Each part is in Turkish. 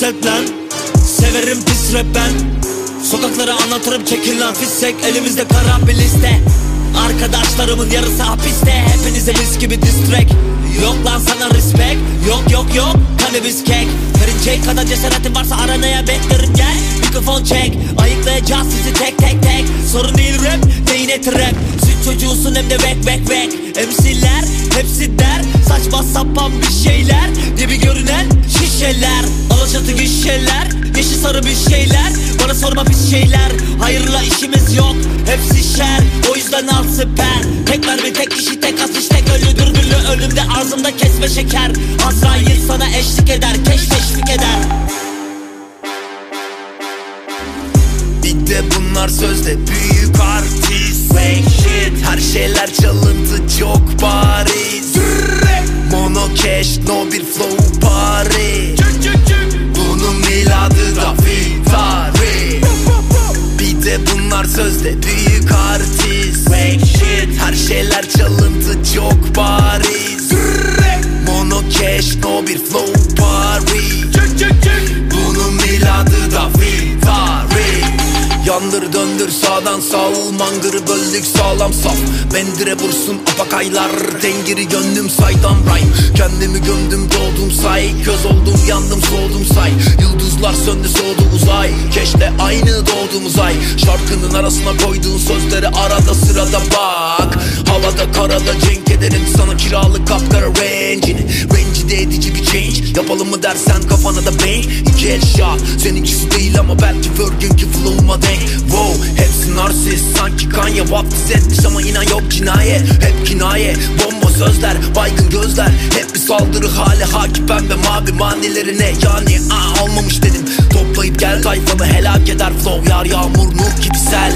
hisset lan. Severim pis rap ben. Sokakları anlatırım, çekil lan fissek. Elimizde kara bir liste. Arkadaşlarımın yarısı hapiste. Hepinize mis gibi diss track. Yok lan sana respect. Yok cannabis kek. Perinçek kadar cesaretin varsa aranaya beklerim gel. Mikrofon çek, ayıklayacağız sizi tek tek. Sorun değil rap, değil eti rap. Süt çocuğusun hem de bek MC'ler hepsi der, saçma sapan bir şeyler. Dibi görünen şişeler, alaçatı gişeler. Yeşil sarı bir şeyler, bana sorma pis şeyler. Hayırla işimiz yok, hepsi şer. O yüzden al siper. Tek mermi, tek kişi, tek atış, tek ölü dürbünlü. Ölümde ağzımda kesme şeker. Azrail sana eşlik eder, teşvik eder. Bir de bunlar sözde büyük artist. Fake shit, her şeyler çalıntı çok bariz. Mono cash, no bir flow party. Bunun miladı da Vitari. Bir de bunlar sözde büyük artist. Fake shit, her şeyler çalıntı çok bariz. Mono cash, no bir flow party. Bunun miladı da Vitari. Yandır döndür sağdan sağ, mangırı böldük sağlam saf. Bendire vursun apakaylar, dengiri gönlüm saydam rhyme. Kendimi gömdüm doğdum say, köz oldum yandım soğudum say. Yıldızlar söndü soğudu uzay, keşke aynı doğduğumuz ay. Şarkının arasına koyduğun sözleri arada sırada bak. Havada karada cenk ederim sana kiralık kapkara range'ini. Rencide edici bir change, yapalım mı dersen kafana da bang. İki headshot, seninkisi değil ama belki Ferg'inki flow'uma denk. Wow, hepsi narsist, sanki Kanye vaptiz etmiş ama inan yok kinaye. Hep kinaye, bomba sözler, baygın gözler. Hep bir saldırı hali, haki pembe mavi manilerine. Yani olmamış dedim, toplayıp gel tayfanı helak eder flow. Yar yağmur nur gibi sel.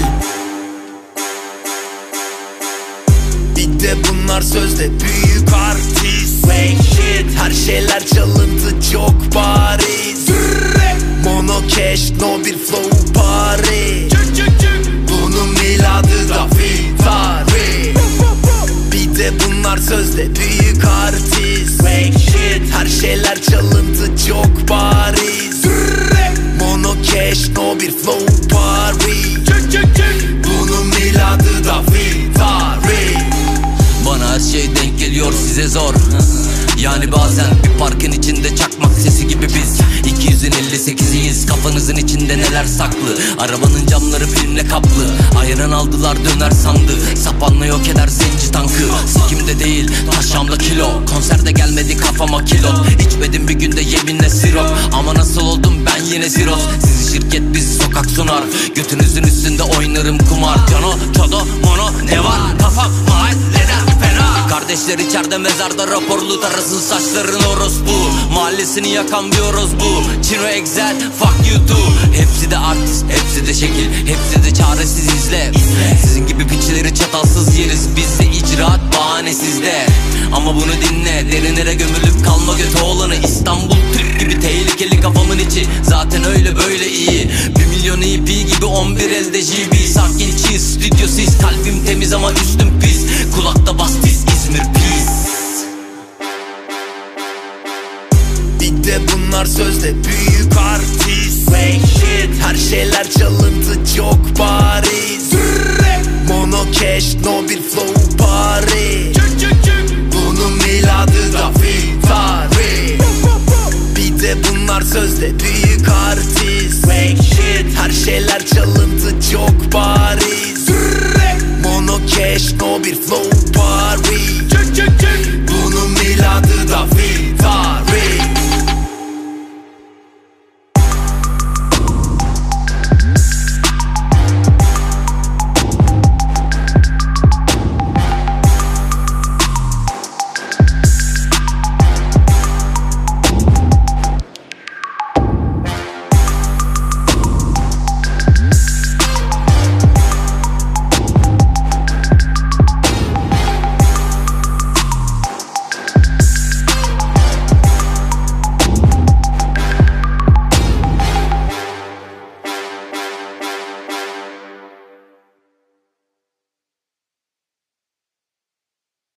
Bir de bunlar sözde büyük artist. Fake shit, her şeyler çalıntı çok bariz. Mono cash, no bir flow party. Bunun miladı da Vitari. Bir de bunlar sözde büyük artist. Fake shit, her şeyler çalıntı çok bariz. Mono cash, no bir flow party. Bunun miladı da Vitari. Bana her şey denk geliyor, size zor. Yani bazen bir parkın içinde çakmak sesi gibi biz 258'iyiz, kafanızın içinde neler saklı. Arabanın camları filmle kaplı. Ayıran aldılar döner sandı. Sapanla yok eder zenci tankı. Sikimde değil taşamla kilo. Konserde gelmedi kafama kilot. İçmedim bir günde yeminle sirop. Ama nasıl oldum ben yine ziroz. Sizi şirket bizi sokak sunar. Götünüzün üstünde oynarım kumar. Cano, çodo, mono ne var? Kafam mahalleden fena. Kardeşler içeride mezarda raporlu tarasın saçların orospu. Mahallesini yakan bir orospu. Chino Excel fuck you too. Hepsi de artist, hepsi de şekil, hepsi de çaresiz izle. Sizin gibi piçleri çatalsız yeriz. Bizde icraat bahane sizde. Ama bunu dinle, derinlere gömülüp kalma götü olanı. İstanbul Türk gibi tehlikeli kafamın içi. Zaten öyle böyle iyi. 1 milyon EP gibi 11 elde GB. Sakin cheese, stüdyosuz, kalbim temiz ama üstüm pis. Kulakta bas tiz, İzmir pis. Bir de bunlar sözde büyük artist. Fake shit, her şeyler çalıntı çok bariz. Mono cash, no bir flow party.